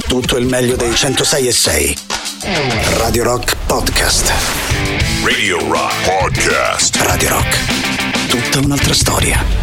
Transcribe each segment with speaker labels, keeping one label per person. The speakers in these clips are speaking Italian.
Speaker 1: tutto il meglio dei 106.6. Radio Rock Podcast.
Speaker 2: Radio Rock Podcast.
Speaker 1: Radio Rock. Tutta un'altra storia.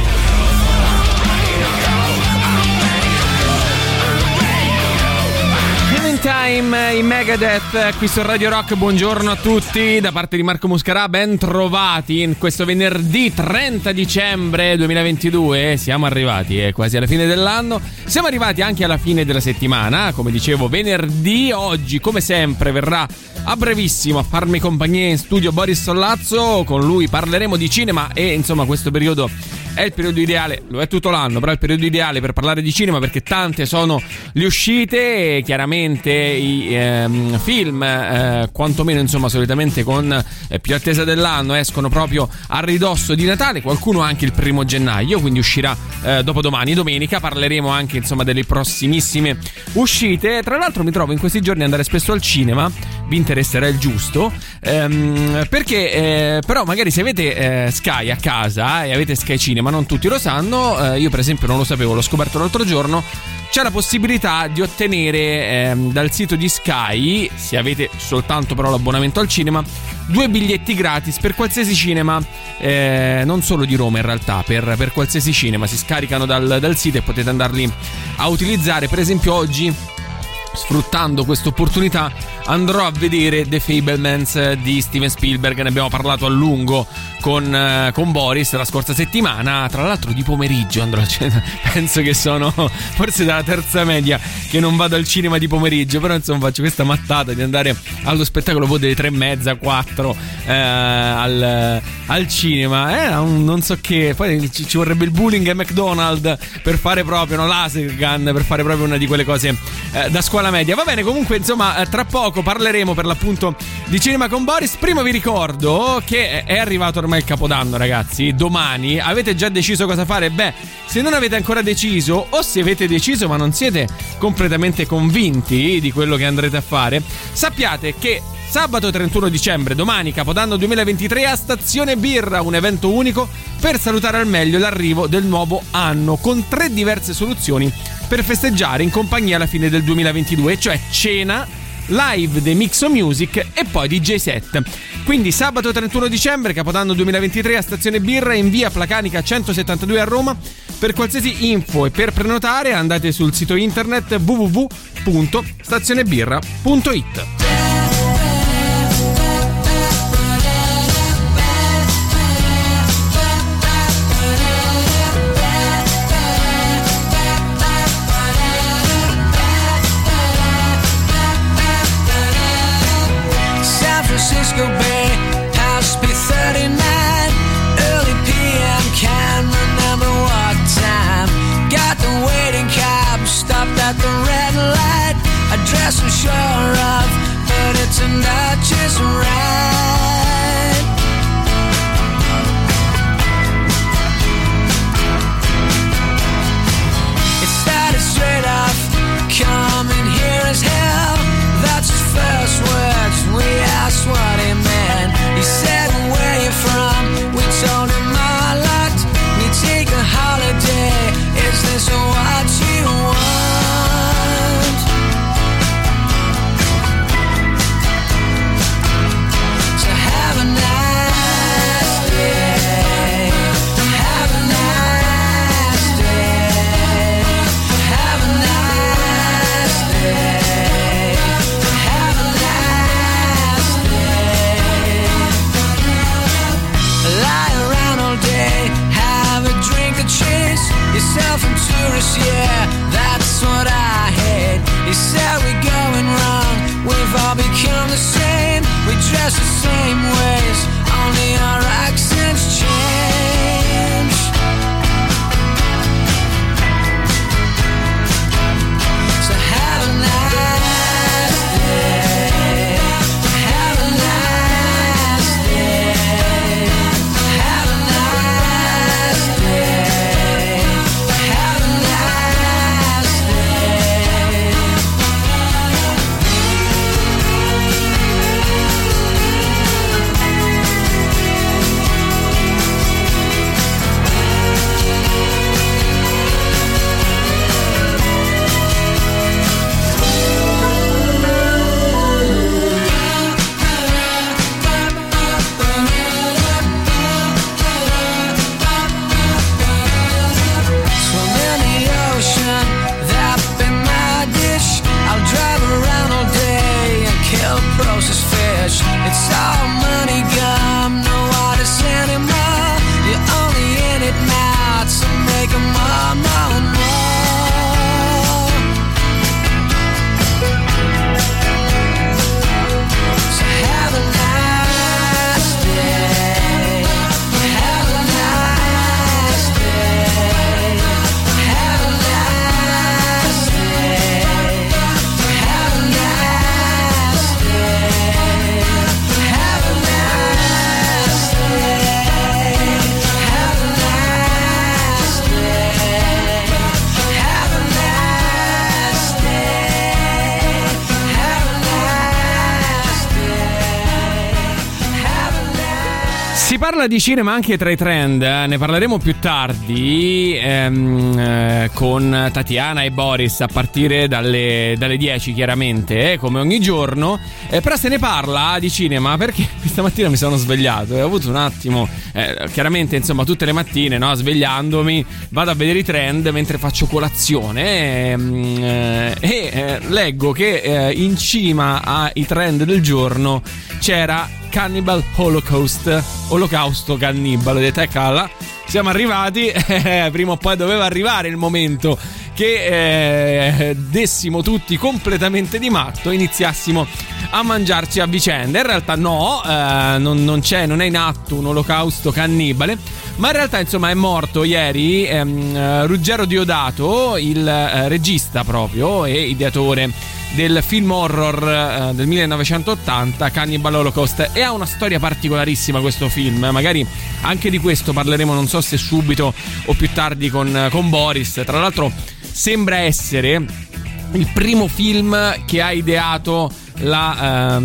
Speaker 3: Time in Megadeth qui su Radio Rock. Buongiorno a tutti da parte di Marco Muscarà, ben trovati in questo venerdì 30 dicembre 2022. Siamo arrivati quasi alla fine dell'anno, siamo arrivati anche alla fine della settimana, come dicevo venerdì. Oggi come sempre verrà a brevissimo a farmi compagnia in studio Boris Sollazzo, con lui parleremo di cinema e insomma questo periodo è il periodo ideale, lo è tutto l'anno, però è il periodo ideale per parlare di cinema perché tante sono le uscite e chiaramente i film, quantomeno insomma solitamente con più attesa dell'anno, escono proprio a ridosso di Natale, qualcuno anche il 1° gennaio, quindi uscirà dopodomani, domenica. Parleremo anche insomma delle prossimissime uscite. Tra l'altro mi trovo in questi giorni ad andare spesso al cinema, vi interesserà il giusto, perché però magari se avete Sky a casa e avete Sky Cinema, ma non tutti lo sanno, io per esempio non lo sapevo, l'ho scoperto l'altro giorno, c'è la possibilità di ottenere dal sito di Sky, se avete soltanto però l'abbonamento al cinema, 2 biglietti gratis per qualsiasi cinema, non solo di Roma in realtà, per qualsiasi cinema, si scaricano dal sito e potete andarli a utilizzare. Per esempio oggi, sfruttando questa opportunità, andrò a vedere The Fabelmans di Steven Spielberg. Ne abbiamo parlato a lungo con Boris la scorsa settimana. Tra l'altro di pomeriggio andrò, penso che sono forse dalla terza media che non vado al cinema di pomeriggio, però insomma faccio questa mattata di andare allo spettacolo delle 3:30, 4 al cinema, non so che. Poi ci vorrebbe il bullying a McDonald's per fare proprio laser gun, per fare proprio una di quelle cose da scuola media. Va bene, comunque insomma tra poco parleremo per l'appunto di cinema con Boris. Prima vi ricordo che è arrivato ormai il Capodanno, ragazzi. Domani avete già deciso cosa fare? Beh, se non avete ancora deciso, o se avete deciso ma non siete completamente convinti di quello che andrete a fare, sappiate che sabato 31 dicembre, domani, Capodanno 2023, a Stazione Birra, un evento unico per salutare al meglio l'arrivo del nuovo anno, con 3 diverse soluzioni per festeggiare in compagnia alla fine del 2022, cioè cena, live The Mixo Music e poi DJ set. Quindi sabato 31 dicembre, Capodanno 2023, a Stazione Birra in via Placanica 172 a Roma. Per qualsiasi info e per prenotare andate sul sito internet www.stazionebirra.it.
Speaker 4: Francisco Bay, House B39, early PM, can't remember what time. Got the waiting cab, stopped at the red light. Address I'm sure of, but it turned out just right. It started straight off, coming here as hell. That's his first words, we asked what he meant. He said, where you from? We told him our lot. We take a holiday, is this what you want?
Speaker 3: Si parla di cinema anche tra i trend, ne parleremo più tardi con Tatiana e Boris a partire dalle 10 chiaramente, come ogni giorno, però se ne parla di cinema perché questa mattina mi sono svegliato e ho avuto un attimo, chiaramente insomma tutte le mattine, no, svegliandomi vado a vedere i trend mentre faccio colazione e leggo che in cima ai trend del giorno c'era Cannibal Holocaust, olocausto cannibale. Ho detto eccola, siamo arrivati, prima o poi doveva arrivare il momento che dessimo tutti completamente di matto e iniziassimo a mangiarci a vicenda. In realtà no, non è in atto un olocausto cannibale, ma in realtà insomma è morto ieri Ruggero Diodato, il regista proprio e ideatore del film horror del 1980 Cannibal Holocaust, e ha una storia particolarissima questo film. Magari anche di questo parleremo, non so se subito o più tardi con Boris. Tra l'altro sembra essere il primo film che ha ideato la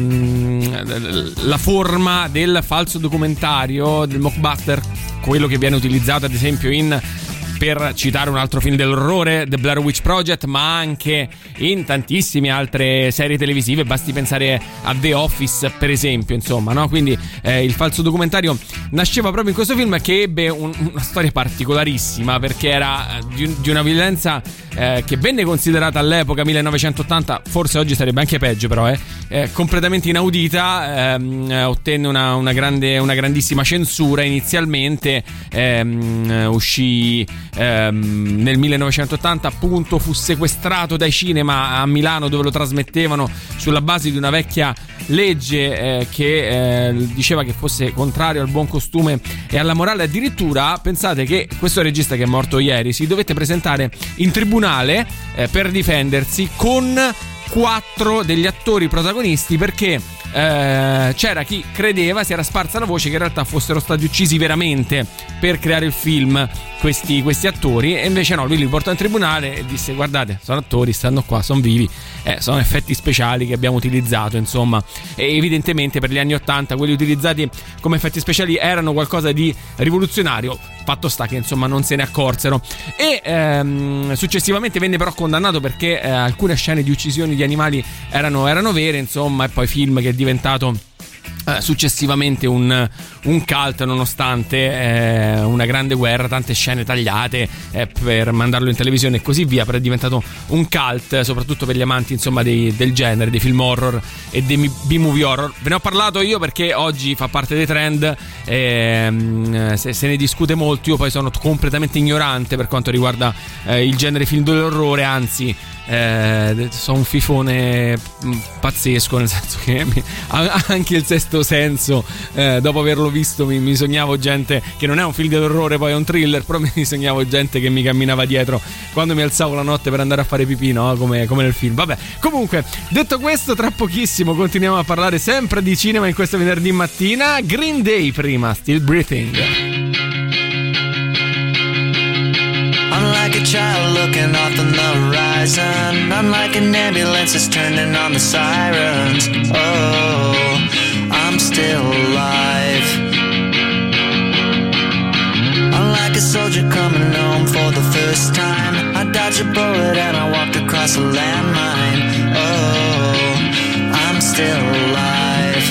Speaker 3: forma del falso documentario, del mockbuster, quello che viene utilizzato ad esempio per citare un altro film dell'orrore, The Blair Witch Project, ma anche in tantissime altre serie televisive, basti pensare a The Office per esempio, insomma, no? Quindi il falso documentario nasceva proprio in questo film, che ebbe una storia particolarissima perché era di una violenza che venne considerata all'epoca 1980, forse oggi sarebbe anche peggio, però completamente inaudita, ottenne una grandissima censura inizialmente, uscì nel 1980, appunto fu sequestrato dai cinema a Milano dove lo trasmettevano sulla base di una vecchia legge che diceva che fosse contrario al buon costume e alla morale. Addirittura pensate che questo regista, che è morto ieri, si dovette presentare in tribunale per difendersi con 4 degli attori protagonisti, perché c'era chi credeva, si era sparsa la voce che in realtà fossero stati uccisi veramente per creare il film questi attori, e invece no, lui li portò in tribunale e disse: guardate, sono attori, stanno qua, sono vivi, sono effetti speciali che abbiamo utilizzato, insomma. E evidentemente per gli anni 80 quelli utilizzati come effetti speciali erano qualcosa di rivoluzionario. Fatto sta che insomma non se ne accorsero, e successivamente venne però condannato perché alcune scene di uccisioni di animali erano vere, insomma, e poi film che è diventato successivamente un cult, nonostante una grande guerra, tante scene tagliate per mandarlo in televisione e così via, però è diventato un cult soprattutto per gli amanti, insomma, del genere, dei film horror e dei B-movie horror. Ve ne ho parlato io perché oggi fa parte dei trend, se ne discute molto. Io poi sono completamente ignorante per quanto riguarda il genere film dell'orrore, anzi sono un fifone pazzesco, nel senso che anche Il Sesto Senso, dopo averlo visto mi sognavo gente, che non è un film dell'orrore, poi è un thriller, però mi sognavo gente che mi camminava dietro quando mi alzavo la notte per andare a fare pipì, no? Come nel film. Vabbè, comunque, detto questo, tra pochissimo continuiamo a parlare sempre di cinema in questo venerdì mattina. Green Day prima, Still Breathing.
Speaker 5: Unlike a child looking off on the horizon, unlike an ambulance that's turning on the sirens. Oh, I'm still alive. Unlike a soldier coming home for the first time, I dodged a bullet and I walked across a landmine. Oh, I'm still alive.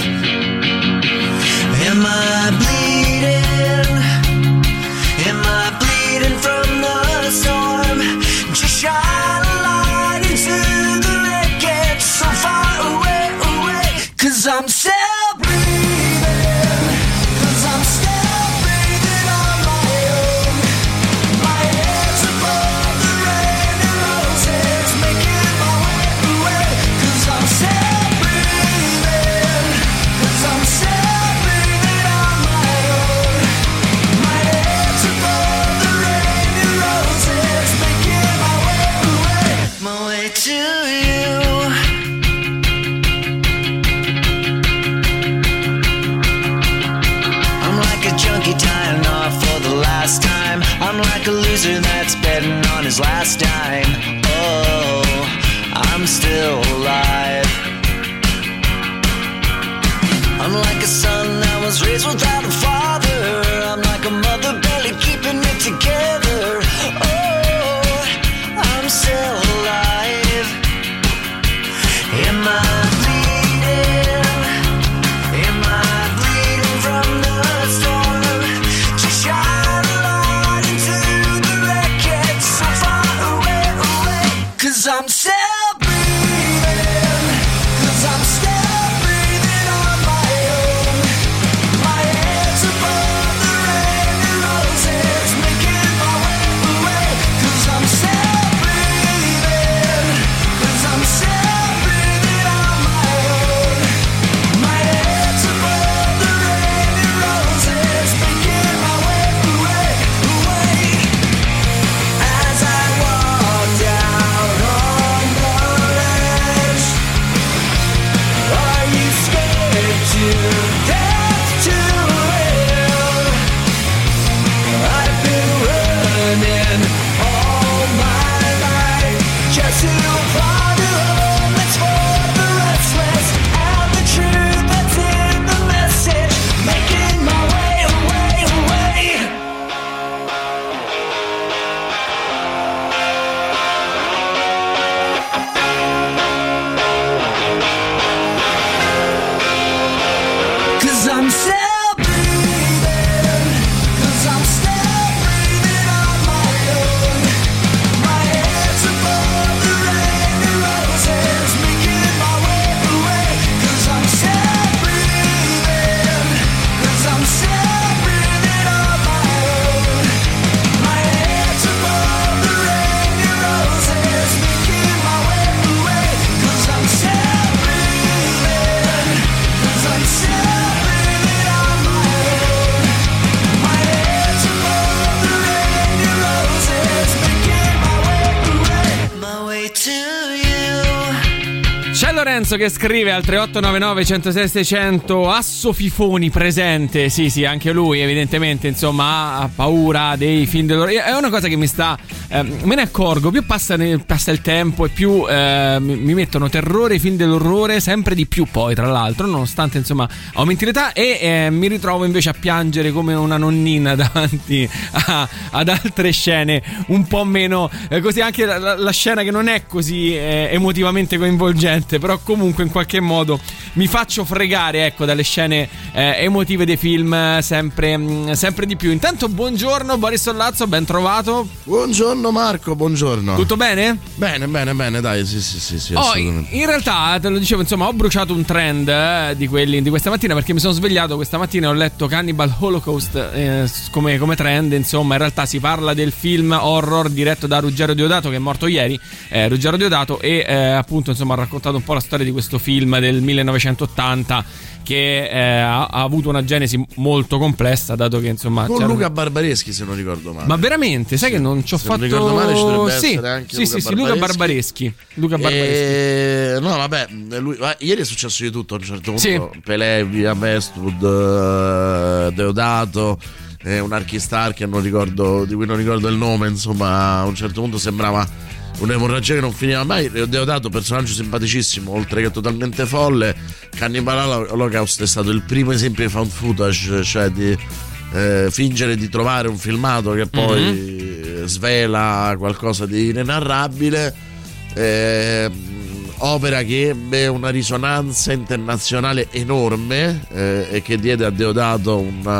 Speaker 5: Am I bleeding? Am I bleeding from the storm? Just shine a light into the wreckage so far away, away. 'Cause I'm still breathing, 'cause I'm still breathing on my own. My head's above the rain and roses, making my way away. 'Cause I'm still breathing, 'cause I'm still breathing on my own. My head's above the rain and roses, making my way to you. I'm like a junkie tying off for the last time. I'm like a loser that's betting on his last dime. Oh, I'm still alive. I'm like a son that was raised without a father. I'm still breathing, 'cause I'm still breathing on my own. My head's above the rain and roses, making my way away. 'Cause I'm still breathing, 'cause I'm still breathing on my own. My head's above the rain and roses, making my way away. 'Cause I'm still breathing, 'cause I'm still breathing on my own. My head's above the rain and roses, making my way to you.
Speaker 3: C'è Lorenzo che scrive al 3899 106 600: Asso Fifoni presente. Sì, anche lui evidentemente insomma ha paura dei film dell'orrore. È una cosa che mi sta me ne accorgo, più passa il tempo e più mi mettono terrore i film dell'orrore, sempre di più poi tra l'altro, nonostante insomma aumenti l'età, e mi ritrovo invece a piangere come una nonnina davanti ad altre scene un po' meno così, anche la scena che non è così emotivamente coinvolgente, però comunque in qualche modo mi faccio fregare, ecco, dalle scene emotive dei film sempre di più. Intanto buongiorno Boris Sollazzo, ben trovato.
Speaker 6: Buongiorno Marco, buongiorno.
Speaker 3: Tutto bene?
Speaker 6: Bene, dai, sì, assolutamente.
Speaker 3: In realtà, te lo dicevo, insomma, ho bruciato un trend di quelli di questa mattina, perché mi sono svegliato questa mattina e ho letto Cannibal Holocaust come trend. Insomma, in realtà si parla del film horror diretto da Ruggero Deodato, che è morto ieri, Ruggero Deodato, e appunto insomma ha raccontato un po' la storia di questo film del 1980 che ha avuto una genesi molto complessa, dato che insomma
Speaker 6: con Luca Barbareschi, se non ricordo male.
Speaker 3: Ma veramente, sai che non ci ho fatto.
Speaker 6: Non ricordo male, ci dovrebbe essere anche
Speaker 3: Luca Barbareschi.
Speaker 6: No, vabbè, ieri è successo di tutto a un certo punto. Sì. Pelé, via Westwood, Deodato, un archistar che di cui non ricordo il nome, insomma, a un certo punto sembrava un'emorragia che non finiva mai. Deodato, personaggio simpaticissimo, oltre che totalmente folle. Cannibal Holocaust è stato il primo esempio di found footage, cioè di fingere di trovare un filmato che poi svela qualcosa di inenarrabile. Opera che ebbe una risonanza internazionale enorme e che diede a Deodato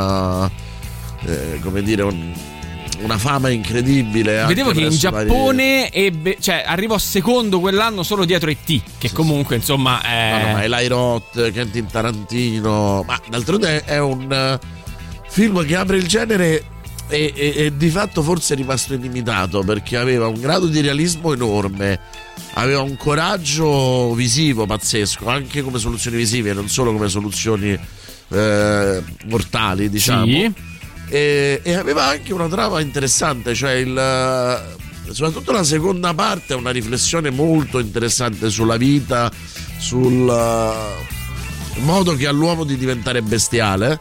Speaker 6: una fama incredibile.
Speaker 3: Vedevo che in Giappone arrivò secondo quell'anno solo dietro E.T., che comunque insomma
Speaker 6: ma Eli Roth, Quentin Tarantino, ma d'altronde è un film che apre il genere e di fatto forse è rimasto inimitato, perché aveva un grado di realismo enorme, aveva un coraggio visivo pazzesco, anche come soluzioni visive, non solo come soluzioni mortali, diciamo. Sì. E aveva anche una trama interessante, cioè soprattutto la seconda parte è una riflessione molto interessante sulla vita, sul modo che ha l'uomo di diventare bestiale.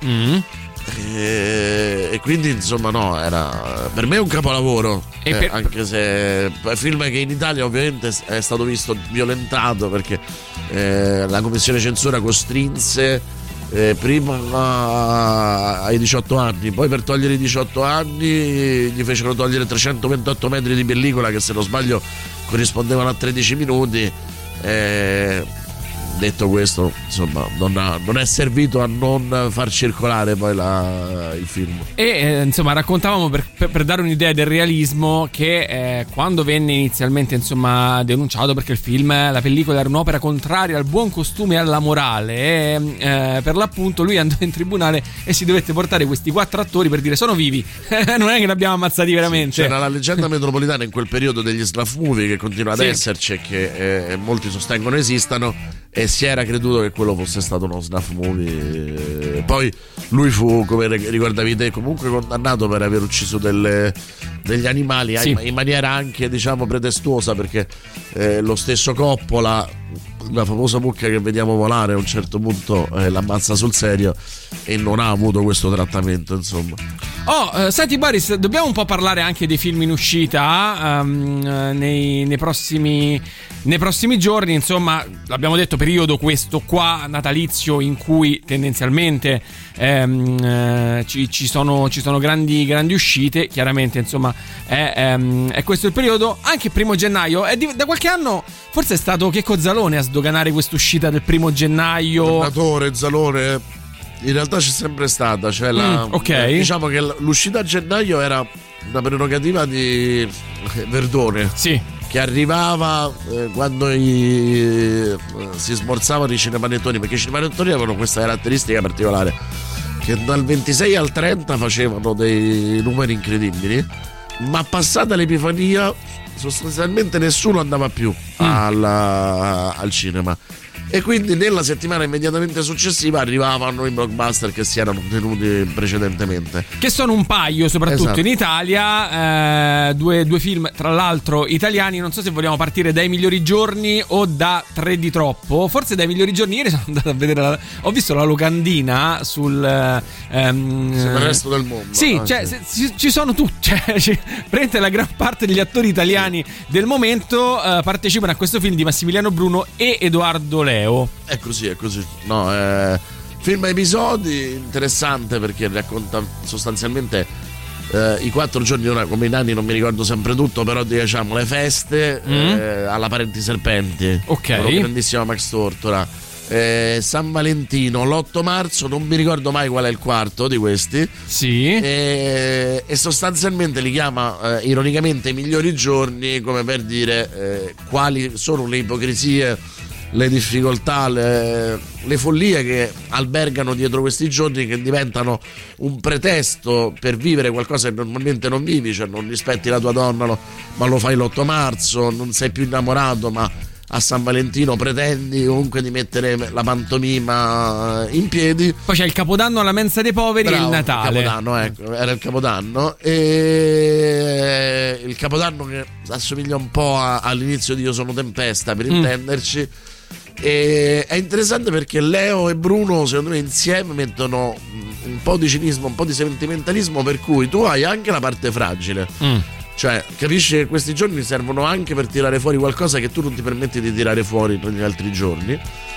Speaker 6: E quindi insomma era per me un capolavoro, anche se è un film che in Italia ovviamente è stato visto violentato, perché la commissione censura costrinse prima ai 18 anni, poi per togliere i 18 anni gli fecero togliere 328 metri di pellicola, che se non sbaglio corrispondevano a 13 minuti. Detto questo, insomma, non è servito a non far circolare poi il film. E
Speaker 3: insomma raccontavamo per dare un'idea del realismo che quando venne inizialmente insomma denunciato perché il film, la pellicola era un'opera contraria al buon costume e alla morale, per l'appunto lui andò in tribunale e si dovette portare questi 4 attori per dire sono vivi, non è che li abbiamo ammazzati veramente.
Speaker 6: C'era la leggenda metropolitana in quel periodo degli snuff movie, che continua ad esserci e che molti sostengono esistano, e si era creduto che quello fosse stato uno snuff movie. Poi lui fu, come ricordavi te, comunque condannato per aver ucciso degli animali, in maniera anche diciamo pretestuosa, perché lo stesso Coppola, la famosa mucca che vediamo volare, a un certo punto l'ammazza sul serio e non ha avuto questo trattamento, insomma.
Speaker 3: Senti Boris, dobbiamo un po' parlare anche dei film in uscita nei prossimi giorni, insomma, l'abbiamo detto, periodo questo qua natalizio in cui tendenzialmente ci sono grandi uscite, chiaramente, insomma è questo il periodo. Anche il 1 gennaio da qualche anno forse è stato Checco Zalone a sdoganare quest'uscita del 1 gennaio.
Speaker 6: Tornatore Zalone in realtà c'è sempre stata, cioè
Speaker 3: ok.
Speaker 6: diciamo che l'uscita a gennaio era una prerogativa di Verdone.
Speaker 3: Sì.
Speaker 6: Che arrivava quando si smorzavano i cinepanettoni, perché i cinepanettoni avevano questa caratteristica particolare, che dal 26 al 30 facevano dei numeri incredibili, ma passata l'Epifania sostanzialmente nessuno andava più al cinema. E quindi nella settimana immediatamente successiva arrivavano i blockbuster che si erano tenuti precedentemente,
Speaker 3: che sono un paio, soprattutto
Speaker 6: esatto.
Speaker 3: in Italia, due film tra l'altro italiani. Non so se vogliamo partire dai migliori giorni o da Tre di troppo. Forse dai migliori giorni. Ieri sono andato a vedere ho visto la locandina sul
Speaker 6: il resto del mondo.
Speaker 3: Sì, cioè ci sono tutti, prende la gran parte degli attori italiani del momento partecipano a questo film di Massimiliano Bruno e Edoardo Leo.
Speaker 6: È così. No, film a episodi, interessante perché racconta sostanzialmente i 4 giorni, ora come i nani non mi ricordo sempre tutto, però diciamo le feste alla Parenti Serpenti.
Speaker 3: Ok.
Speaker 6: Con un grandissimo Max Tortora. San Valentino, l'8 marzo, non mi ricordo mai qual è il quarto di questi.
Speaker 3: Sì.
Speaker 6: E sostanzialmente li chiama ironicamente i migliori giorni, come per dire quali sono le ipocrisie, le difficoltà, le follie che albergano dietro questi giorni, che diventano un pretesto per vivere qualcosa che normalmente non vivi, cioè non rispetti la tua donna ma lo fai l'8 marzo, non sei più innamorato ma a San Valentino pretendi comunque di mettere la pantomima in piedi.
Speaker 3: Poi c'è il Capodanno alla mensa dei poveri.
Speaker 6: Bravo,
Speaker 3: e il Natale.
Speaker 6: Il Capodanno, ecco, era il Capodanno. E il Capodanno che assomiglia un po' all'inizio di Io sono Tempesta, per intenderci. E è interessante perché Leo e Bruno secondo me insieme mettono un po' di cinismo, un po' di sentimentalismo, per cui tu hai anche la parte fragile. Cioè, capisci che questi giorni servono anche per tirare fuori qualcosa che tu non ti permetti di tirare fuori per gli altri giorni,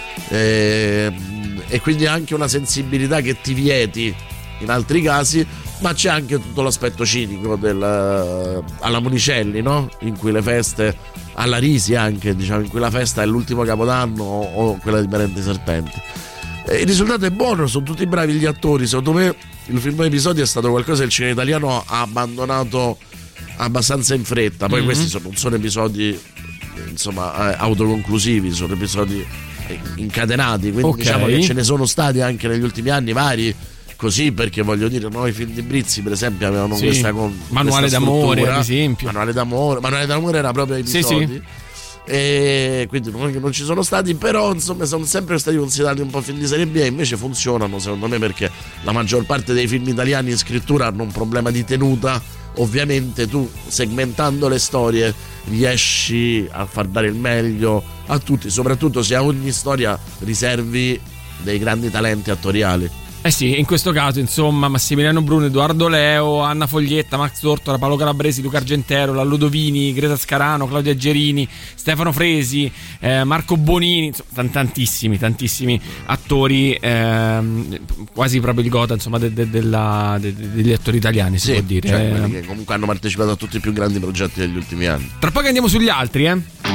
Speaker 6: e quindi anche una sensibilità che ti vieti in altri casi, ma c'è anche tutto l'aspetto cinico alla Monicelli, no? In cui le feste, alla Risi anche, diciamo, in cui la festa è l'ultimo Capodanno o quella di Parenti Serpenti. Il risultato è buono, sono tutti bravi gli attori. Secondo me il film episodio è stato qualcosa che il cinema italiano ha abbandonato abbastanza in fretta. Poi questi non sono episodi insomma autoconclusivi, sono episodi incatenati, quindi diciamo che ce ne sono stati anche negli ultimi anni vari così, perché voglio dire, i film di Brizzi per esempio avevano questa
Speaker 3: Manuale d'amore, ad esempio.
Speaker 6: Manuale d'amore era proprio episodi. Sì. E quindi non ci sono stati, però insomma sono sempre stati considerati un po' film di serie B, e invece funzionano secondo me perché la maggior parte dei film italiani in scrittura hanno un problema di tenuta. Ovviamente tu, segmentando le storie, riesci a far dare il meglio a tutti, soprattutto se a ogni storia riservi dei grandi talenti attoriali.
Speaker 3: Eh sì, in questo caso insomma Massimiliano Bruno, Edoardo Leo, Anna Foglietta, Max Tortora, Paolo Calabresi, Luca Argentero, Lallo Dovini, Greta Scarano, Claudia Gerini, Stefano Fresi, Marco Bonini, insomma, tantissimi attori, quasi proprio il gota insomma degli attori italiani, si può dire.
Speaker 6: Cioè, quelli che comunque hanno partecipato a tutti i più grandi progetti degli ultimi anni.
Speaker 3: Tra poco andiamo sugli altri,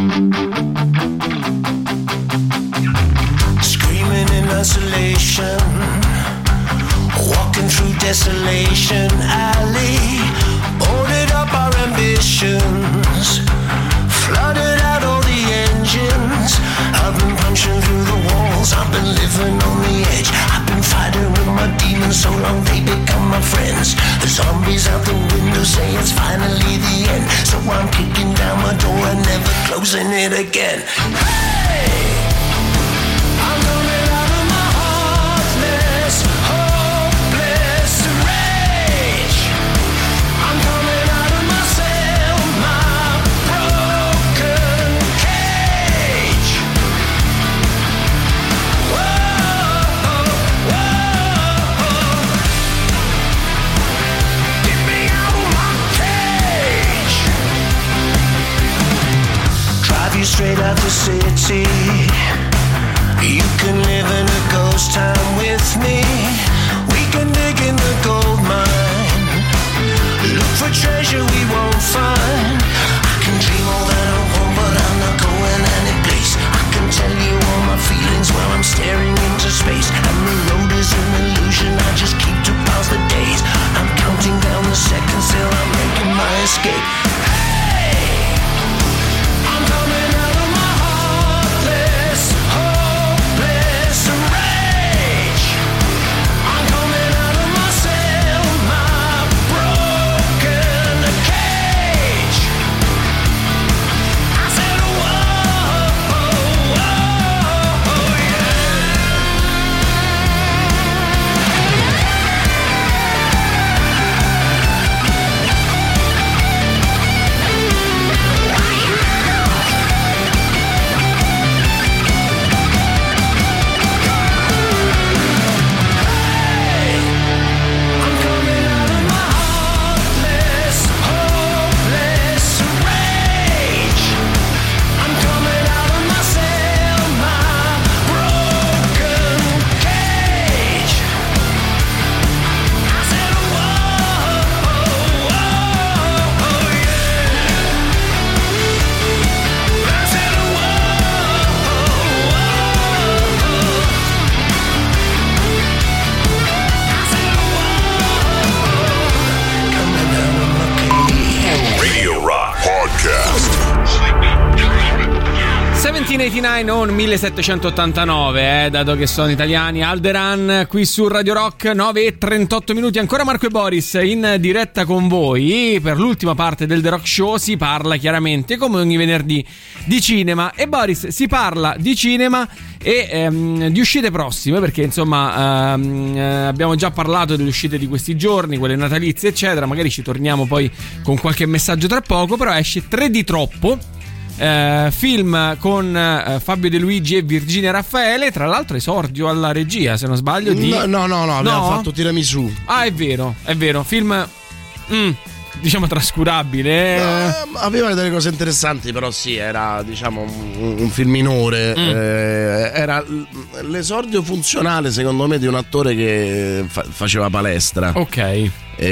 Speaker 5: Screaming in isolation, walking through Desolation Alley, boarded up our ambitions, flooded out all the engines. I've been punching through the walls, I've been living on the edge, I've been fighting with my demons so long they become my friends. The zombies out the window say it's finally the end, so I'm kicking down my door and never closing it again. Hey! I'm coming out of my heartless, hopeless rage. I'm coming out of myself, my broken cage. Whoa, whoa. Get me out of my cage. Drive you straight out the city. You can live in a ghost town with me. We can dig in the gold mine, look for treasure we won't find. I can dream all that I want, but I'm not going any place. I can tell you all my feelings while I'm staring into space, and the road is an illusion.
Speaker 3: 1989 non 1789, dato che sono italiani. Alderan qui su Radio Rock, 9:38 ancora Marco e Boris in diretta con voi. Per l'ultima parte del The Rock Show si parla chiaramente, come ogni venerdì, di cinema. E Boris, si parla di cinema e di uscite prossime, perché insomma abbiamo già parlato delle uscite di questi giorni, quelle natalizie eccetera. Magari ci torniamo poi con qualche messaggio tra poco. Però esce 3 di troppo, film con Fabio De Luigi e Virginia Raffaele, tra l'altro esordio alla regia, se non sbaglio di...
Speaker 6: No, abbiamo fatto Tiramisù.
Speaker 3: Ah, è vero, film diciamo trascurabile.
Speaker 6: Aveva delle cose interessanti, però sì, era diciamo un film minore. Era l'esordio funzionale, secondo me, di un attore che faceva palestra.
Speaker 3: Ok.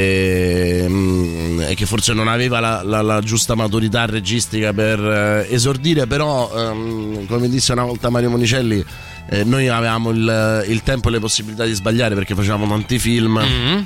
Speaker 6: E che forse non aveva la giusta maturità registica per esordire, però come disse una volta Mario Monicelli, noi avevamo il tempo e le possibilità di sbagliare perché facevamo tanti film.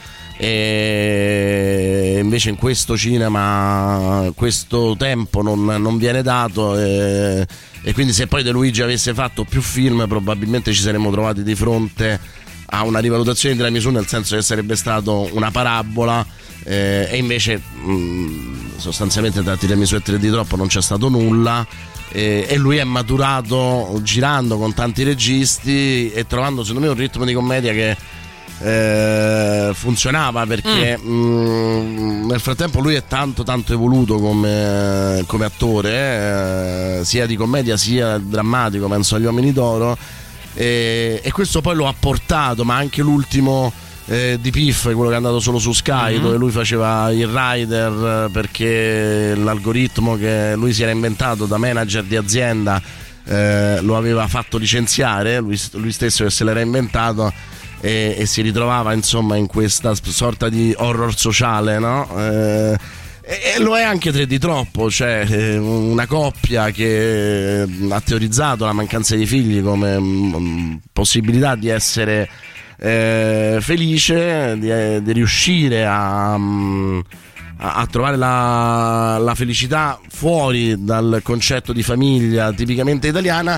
Speaker 6: E invece in questo cinema questo tempo non viene dato, e quindi se poi De Luigi avesse fatto più film probabilmente ci saremmo trovati di fronte a una rivalutazione di Tiramisù, nel senso che sarebbe stato una parabola, e invece sostanzialmente tra Tiramisù e 3 di troppo non c'è stato nulla, e lui è maturato girando con tanti registi e trovando secondo me un ritmo di commedia che funzionava, perché nel frattempo lui è tanto evoluto come attore, sia di commedia sia drammatico. Penso agli Uomini d'Oro, e questo poi lo ha portato, ma anche l'ultimo di Piff, quello che è andato solo su Sky, dove lui faceva il rider perché l'algoritmo che lui si era inventato da manager di azienda lo aveva fatto licenziare, lui stesso che se l'era inventato, e si ritrovava insomma in questa sorta di horror sociale, no? E lo è anche 3 di troppo, cioè una coppia che ha teorizzato la mancanza di figli come possibilità di essere felice, di riuscire a trovare la felicità fuori dal concetto di famiglia tipicamente italiana.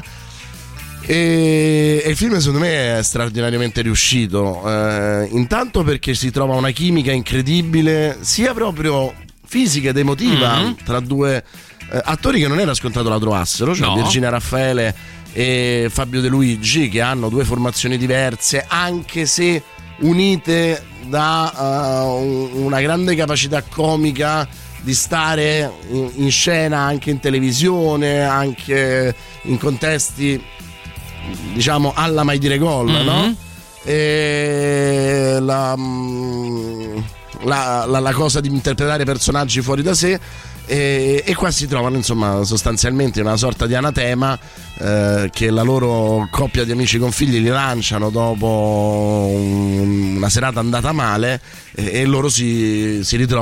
Speaker 6: E il film secondo me è straordinariamente riuscito, intanto perché si trova una chimica incredibile, sia proprio fisica ed emotiva, tra due attori che non era scontato la trovassero, cioè Virginia Raffaele e Fabio De Luigi, che hanno 2 formazioni diverse, anche se unite da una grande capacità comica di stare in scena anche in televisione, anche in contesti diciamo alla Mai Dire Gol, no? E la cosa di interpretare personaggi fuori da sé, e qua si trovano insomma sostanzialmente una sorta di anatema che la loro coppia di amici con figli li lanciano dopo una serata andata male, e loro si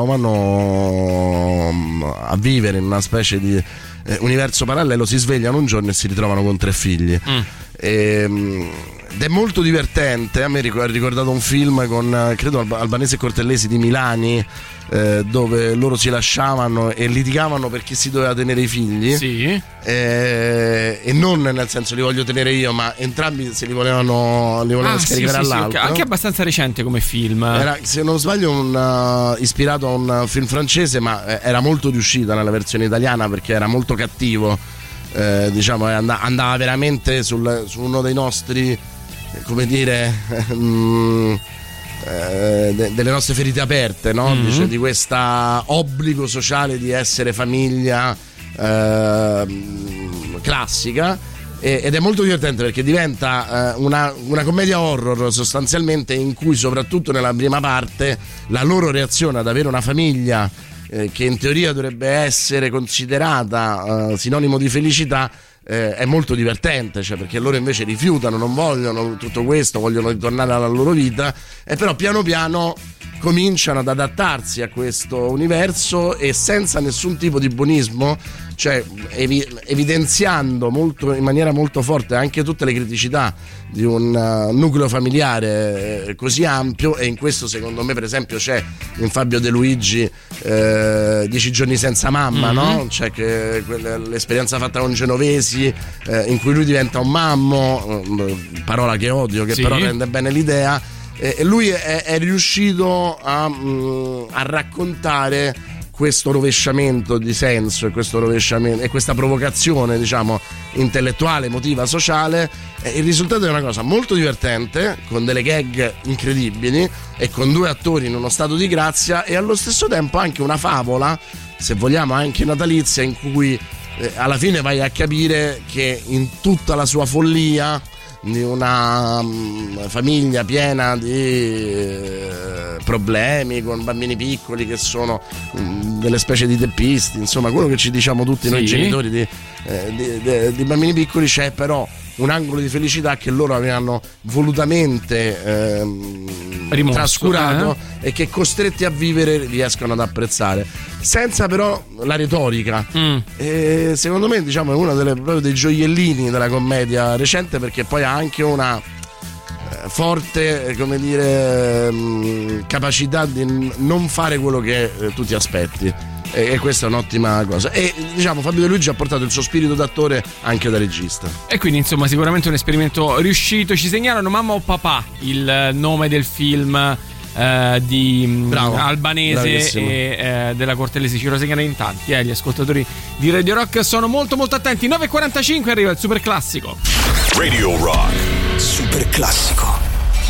Speaker 6: ritrovano a vivere in una specie di universo parallelo, si svegliano un giorno e si ritrovano con 3 figli. Ed è molto divertente. A me ha ricordato un film con credo Albanese e Cortellesi di Milani, dove loro si lasciavano e litigavano per chi si doveva tenere i figli,
Speaker 3: sì.
Speaker 6: E non nel senso li voglio tenere io, ma entrambi se li volevano scaricare all'altro.
Speaker 3: Sì, anche abbastanza recente come film.
Speaker 6: Era, se non sbaglio, ispirato a un film francese, ma era molto riuscita nella versione italiana perché era molto cattivo. Diciamo andava veramente su uno dei nostri, come dire, delle nostre ferite aperte, no? Dice, di questa obbligo sociale di essere famiglia classica, ed è molto divertente perché diventa una commedia horror sostanzialmente, in cui soprattutto nella prima parte la loro reazione ad avere una famiglia che in teoria dovrebbe essere considerata sinonimo di felicità è molto divertente, cioè perché loro invece rifiutano, non vogliono tutto questo, vogliono ritornare alla loro vita, e però piano piano cominciano ad adattarsi a questo universo, e senza nessun tipo di buonismo, cioè evidenziando in maniera molto forte anche tutte le criticità di un nucleo familiare così ampio. E in questo secondo me per esempio c'è in Fabio De Luigi 10 giorni senza mamma, no? Cioè che l'esperienza fatta con Genovesi in cui lui diventa un mammo, parola che odio, che però rende bene l'idea, e lui è riuscito a raccontare questo rovesciamento di senso e questo rovesciamento e questa provocazione, diciamo, intellettuale, emotiva, sociale. Il risultato è una cosa molto divertente, con delle gag incredibili e con 2 attori in uno stato di grazia, e allo stesso tempo anche una favola, se vogliamo anche natalizia, in cui alla fine vai a capire che in tutta la sua follia di una famiglia piena di problemi, con bambini piccoli che sono delle specie di teppisti, insomma quello che ci diciamo tutti noi genitori di bambini piccoli, c'è però un angolo di felicità che loro avevano volutamente trascurato e che costretti a vivere riescono ad apprezzare, senza però la retorica. E secondo me, diciamo, è uno proprio dei gioiellini della commedia recente, perché poi ha anche una forte, come dire, capacità di non fare quello che tu ti aspetti, e questa è un'ottima cosa. E diciamo Fabio De Luigi ha portato il suo spirito d'attore anche da regista, e
Speaker 3: quindi insomma sicuramente un esperimento riuscito. Ci segnalano Mamma o Papà, il nome del film di Albanese e della Cortellesi. Ci lo segnalano in tanti, gli ascoltatori di Radio Rock sono molto molto attenti. 9.45 arriva il super classico.
Speaker 2: Radio Rock
Speaker 1: Super classico.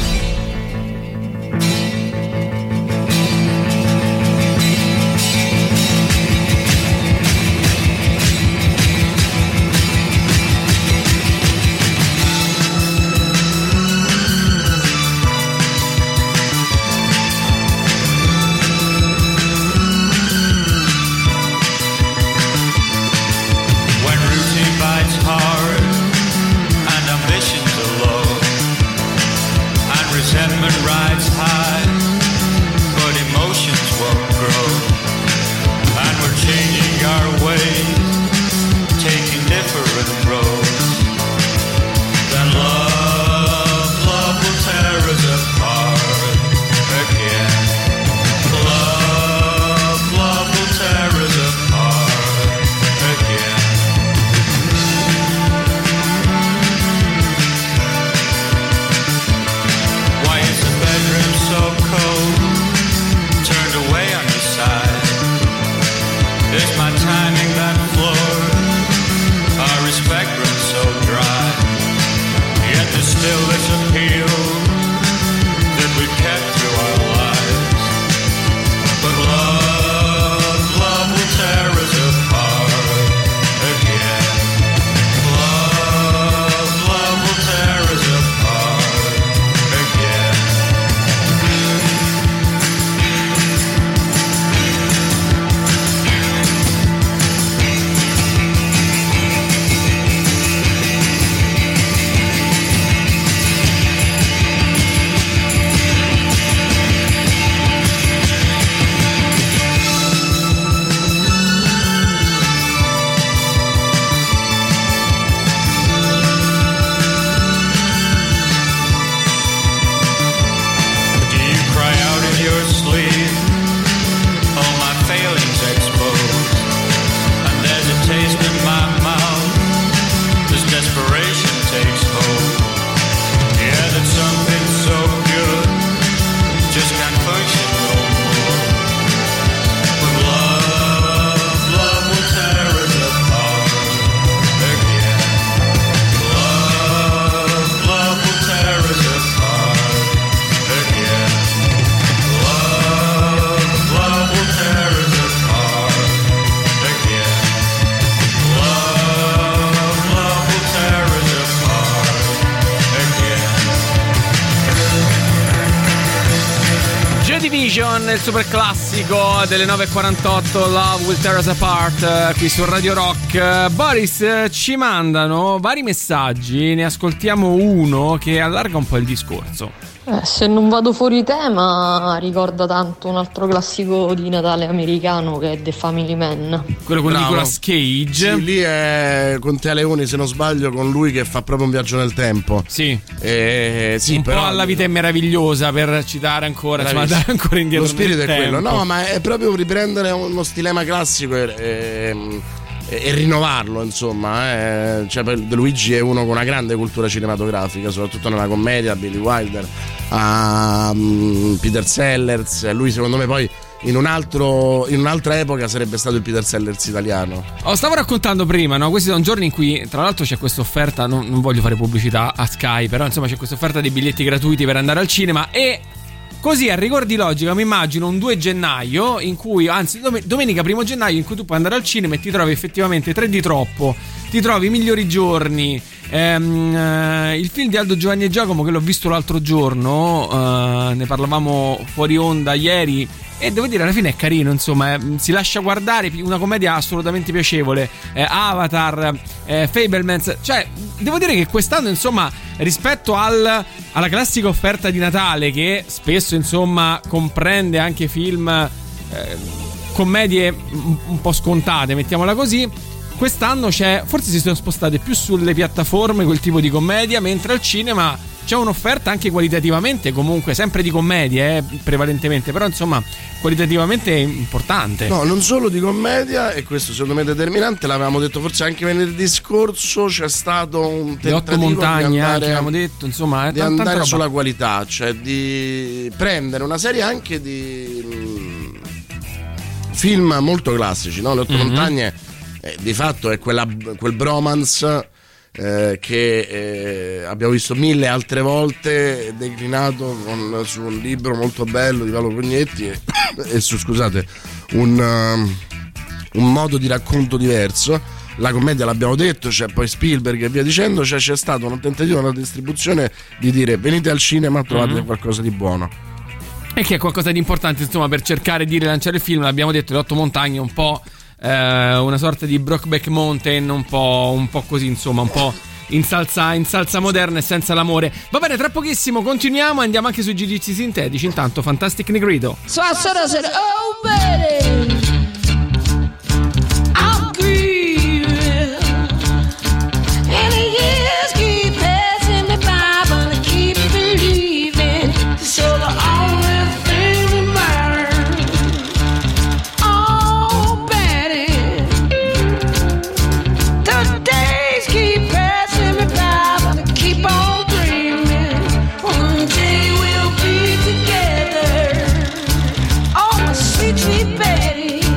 Speaker 3: Il super classico delle 9.48, Love Will Tear Us Apart, qui su Radio Rock. Boris, ci mandano vari messaggi, ne ascoltiamo uno che allarga un po' il discorso.
Speaker 7: Se non vado fuori tema, ricorda tanto un altro classico di Natale americano che è The Family Man.
Speaker 3: Quello con
Speaker 6: Bravo.
Speaker 3: Nicolas Cage.
Speaker 6: Sì, lì è con Tea Leoni, se non sbaglio, con lui che fa proprio un viaggio nel tempo.
Speaker 3: Sì,
Speaker 6: sì,
Speaker 3: un
Speaker 6: però
Speaker 3: po' alla vita è meravigliosa, per citare ancora, insomma, andare ancora indietro.
Speaker 6: Lo spirito
Speaker 3: nel
Speaker 6: è quello,
Speaker 3: tempo.
Speaker 6: no, ma è proprio riprendere uno stilema classico e rinnovarlo, insomma. Cioè, De Luigi è uno con una grande cultura cinematografica, soprattutto nella commedia, Billy Wilder, Peter Sellers. Lui, secondo me, poi in un'altra epoca sarebbe stato il Peter Sellers italiano.
Speaker 3: Stavo raccontando prima, no? Questi sono giorni in cui, tra l'altro, c'è questa offerta, non voglio fare pubblicità a Sky, però insomma c'è questa offerta di biglietti gratuiti per andare al cinema e così a rigor di logica mi immagino un 2 gennaio in cui, anzi domenica 1 gennaio, in cui tu puoi andare al cinema e ti trovi effettivamente 3 di troppo, ti trovi I migliori giorni, il film di Aldo, Giovanni e Giacomo che l'ho visto l'altro giorno, ne parlavamo fuori onda ieri e devo dire alla fine è carino, insomma, si lascia guardare, una commedia assolutamente piacevole, Avatar, Fabelmans, cioè devo dire che quest'anno, insomma, rispetto alla classica offerta di Natale che spesso, insomma, comprende anche film, commedie un po' scontate, mettiamola così, quest'anno forse si sono spostate più sulle piattaforme quel tipo di commedia, mentre al cinema c'è un'offerta anche qualitativamente, comunque sempre di commedie, prevalentemente, però insomma qualitativamente importante.
Speaker 6: No, non solo di commedia, e questo secondo me è determinante, l'avevamo detto forse anche venerdì scorso, c'è stato un
Speaker 3: Le 8
Speaker 6: tentativo
Speaker 3: montagne
Speaker 6: di andare,
Speaker 3: anche avevamo detto, insomma,
Speaker 6: di
Speaker 3: tanta
Speaker 6: andare
Speaker 3: roba.
Speaker 6: sulla qualità, cioè di prendere una serie anche di film molto classici, no? Le 8 montagne di fatto è quel bromance che abbiamo visto 1000 altre volte declinato su un libro molto bello di Paolo Cognetti e su, scusate, un modo di racconto diverso. La commedia l'abbiamo detto, c'è poi Spielberg e via dicendo, cioè c'è stato un tentativo nella distribuzione di dire venite al cinema, trovate qualcosa di buono.
Speaker 3: E che è qualcosa di importante, insomma, per cercare di rilanciare il film. L'abbiamo detto, Le 8 montagne, un po' una sorta di Brokeback Mountain, un po' così, insomma, un po' in salsa moderna e senza l'amore. Va bene, tra pochissimo continuiamo e andiamo anche sui giudizi sintetici. Intanto Fantastic Negrito.
Speaker 4: So I said, oh baby, I'm grieving, and the years keep passing me by, but I keep believing, so the only thing that matters, oh baby, the days keep passing me by, but I keep on dreaming, one day we'll be together, oh my sweet, sweet Betty.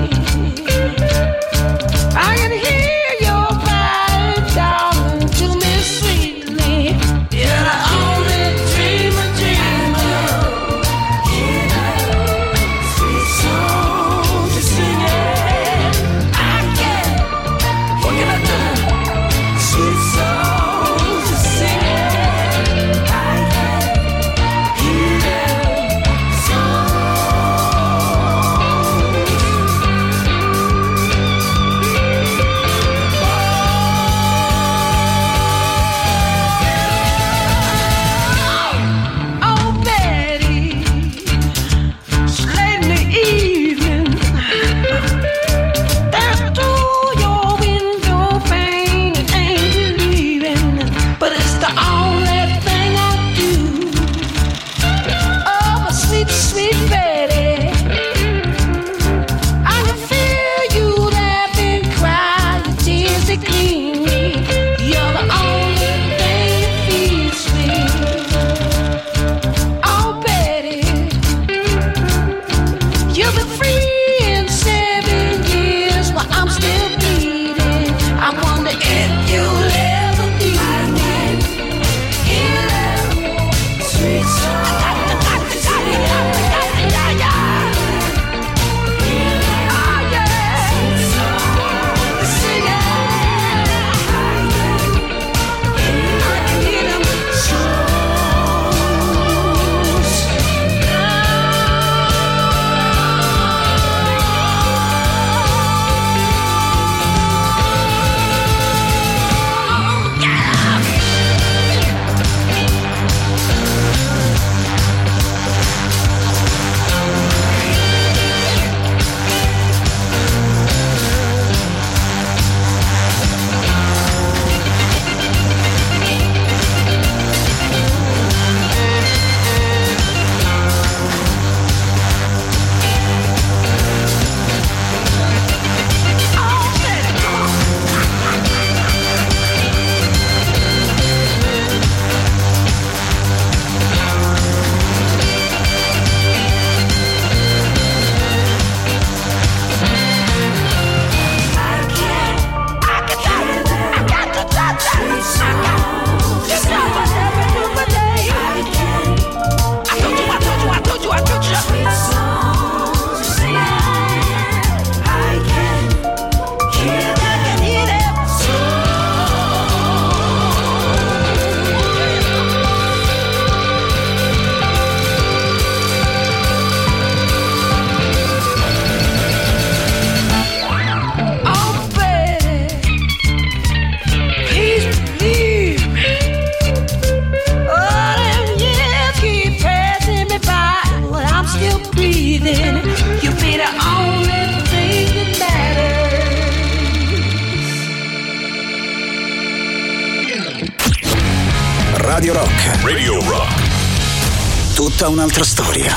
Speaker 1: Radio Rock.
Speaker 2: Radio Rock.
Speaker 1: Tutta un'altra storia.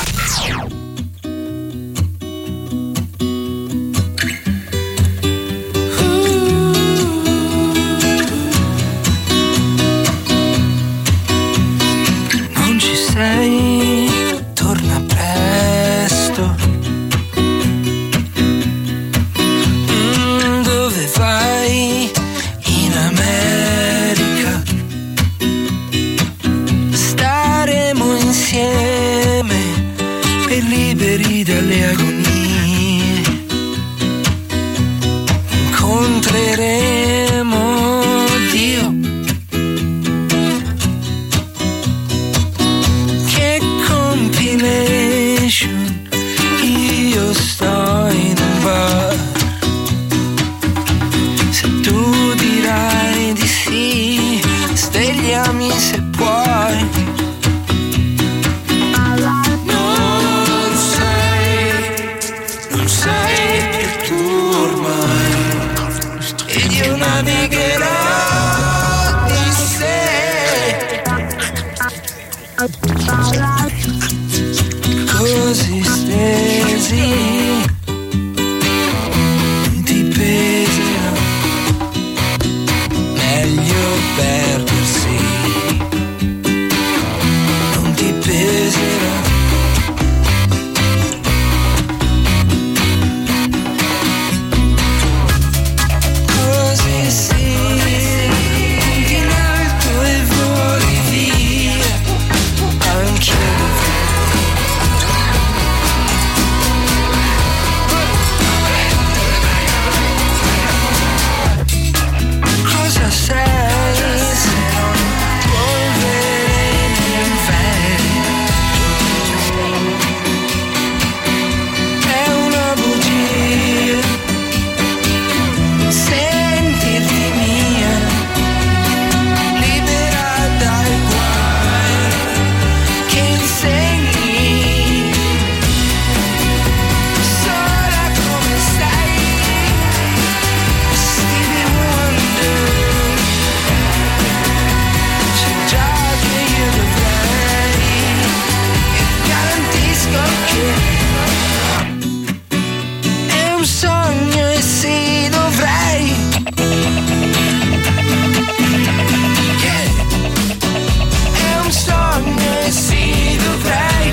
Speaker 4: Non ci sei, torna presto. Dove vai? In America. Staremo insieme e liberi dalle agonie. Incontreremo Dio. Che compilation, io sto in un bar. Se tu dirai di sì, svegliami se puoi. Non sei più tu ormai, ed io navigherò di sé. Così stesi ti peserà, meglio perdersi, non ti peserà. Così sì, punti in alto e voli via, anche cosa sei se non polvere nel vento? È una bugia sentirti mia, libera dai guai che insegni, sola come sei, Stevie Wonder. C'è già che io dovrei, e garantisco che è un sogno e sì dovrei. È un sogno e sì dovrei.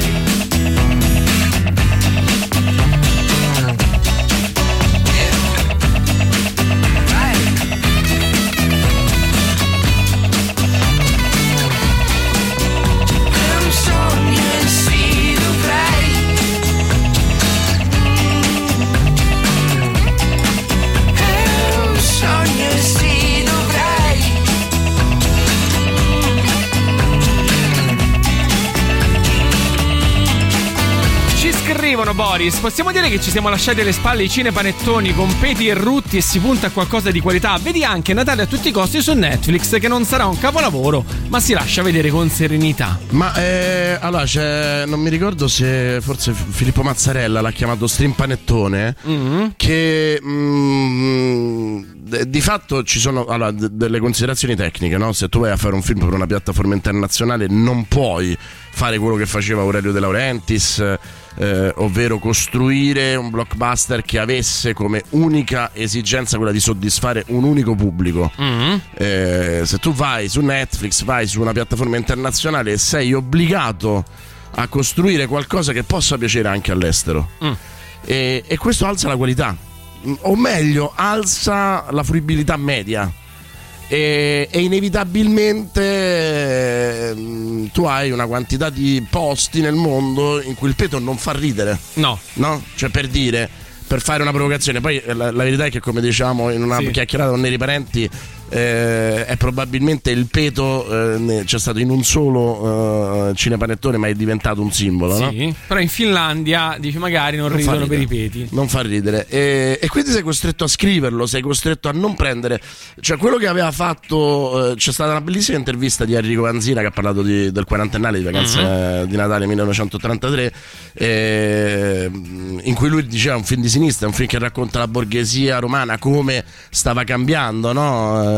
Speaker 4: È un sogno e sì dovrei. È un sogno e sì dovrei.
Speaker 3: Ci scrivono, Boris, possiamo dire che ci siamo lasciati alle spalle i cinepanettoni con peti e rutti e si punta a qualcosa di qualità? Vedi anche Natale a tutti i costi su Netflix, che non sarà un capolavoro, ma si lascia vedere con serenità.
Speaker 6: Ma allora c'è, non mi ricordo se forse Filippo Mazzarella l'ha chiamato stream panettone, che di fatto ci sono allora, delle considerazioni tecniche, no? Se tu vai a fare un film per una piattaforma internazionale non puoi fare quello che faceva Aurelio De Laurentiis, ovvero costruire un blockbuster che avesse come unica esigenza quella di soddisfare un unico pubblico. Se tu vai su Netflix, vai su una piattaforma internazionale, sei obbligato a costruire qualcosa che possa piacere anche all'estero, e questo alza la qualità, o meglio alza la fruibilità media, e inevitabilmente tu hai una quantità di posti nel mondo in cui il peto non fa ridere. No? Cioè, per dire, per fare una provocazione. Poi la verità è che, come diciamo in una chiacchierata con Neri Parenti, è probabilmente il peto c'è stato in un solo cinepanettone, ma è diventato un simbolo,
Speaker 3: sì, no? Però in Finlandia dici magari non ridono per i peti.
Speaker 6: Non fa ridere, e quindi sei costretto a scriverlo, sei costretto a non prendere, cioè quello che aveva fatto. C'è stata una bellissima intervista di Enrico Vanzina che ha parlato del quarantennale di Vacanze di Natale 1983, in cui lui diceva un film di sinistra, un film che racconta la borghesia romana come stava cambiando, no?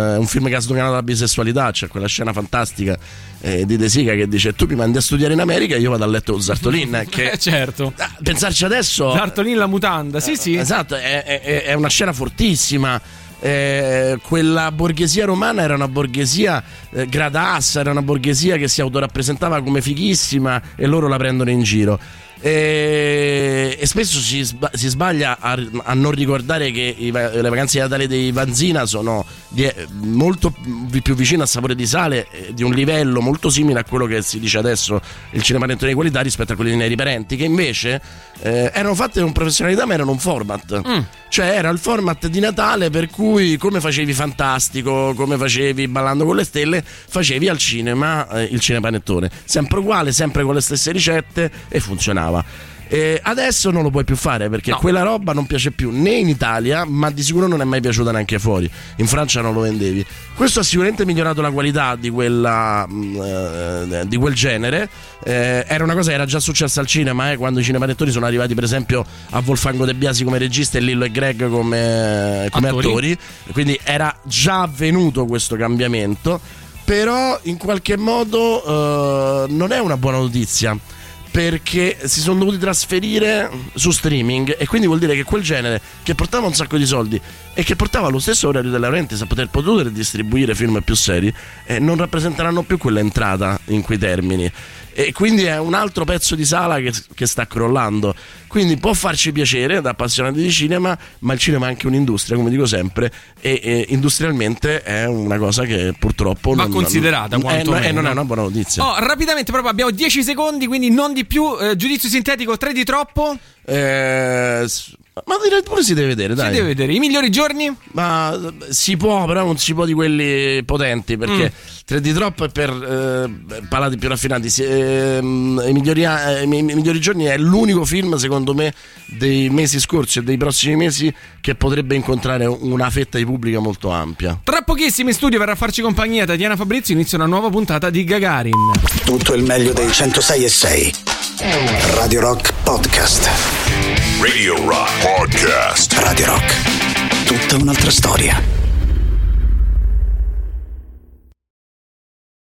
Speaker 6: un film che ha sdoganato la bisessualità. C'è quella scena fantastica di De Sica che dice: tu mi mandi a studiare in America e io vado a letto con Zartolin. Che
Speaker 3: certo,
Speaker 6: pensarci adesso,
Speaker 3: Zartolin la mutanda, sì.
Speaker 6: Esatto, è una scena fortissima. Quella borghesia romana era una borghesia gradassa, era una borghesia che si autorappresentava come fighissima e loro la prendono in giro. E spesso si sbaglia a non ricordare che le vacanze di Natale dei Vanzina sono molto più vicine al Sapore di Sale, di un livello molto simile a quello che si dice adesso il cinepanettone di qualità rispetto a quelli di Neri Parenti, che invece erano fatte con professionalità, ma erano un format. Cioè era il format di Natale per cui, come facevi Fantastico, come facevi Ballando con le Stelle, facevi al cinema il cinepanettone, sempre uguale, sempre con le stesse ricette, e funzionava. Adesso non lo puoi più fare perché quella roba non piace più né in Italia, ma di sicuro non è mai piaciuta neanche fuori. In Francia non lo vendevi. Questo ha sicuramente migliorato la qualità di quel genere. Era una cosa che era già successa al cinema, quando i cinepanettoni sono arrivati per esempio a Wolfgango De Biasi come regista e Lillo e Greg come attori. Quindi era già avvenuto questo cambiamento, però in qualche modo non è una buona notizia, perché si sono dovuti trasferire su streaming, e quindi vuol dire che quel genere che portava un sacco di soldi e che portava lo stesso orario della Laurentiis a poter distribuire film più seri, non rappresenteranno più quell'entrata in quei termini, e quindi è un altro pezzo di sala che sta crollando. Quindi può farci piacere da appassionati di cinema, ma il cinema è anche un'industria, come dico sempre, e industrialmente è una cosa che purtroppo
Speaker 3: va considerata,
Speaker 6: e non è una buona notizia.
Speaker 3: Rapidamente, proprio abbiamo 10 secondi, quindi non di più. Giudizio sintetico: 3 di troppo?
Speaker 6: Ma direi pure si deve vedere, dai.
Speaker 3: Si deve vedere. I migliori giorni?
Speaker 6: Ma si può, però non si può di quelli potenti, perché 3 di troppo è per palati più raffinati. I migliori giorni è l'unico film, secondo me, dei mesi scorsi e dei prossimi mesi che potrebbe incontrare una fetta di pubblico molto ampia.
Speaker 3: Tra pochissimi in studio verrà a farci compagnia Tatiana Fabrizio. Inizia una nuova puntata di Gagarin.
Speaker 1: Tutto il meglio dei 106.6 Radio Rock Podcast.
Speaker 2: Radio Rock Podcast.
Speaker 1: Radio Rock, tutta un'altra storia.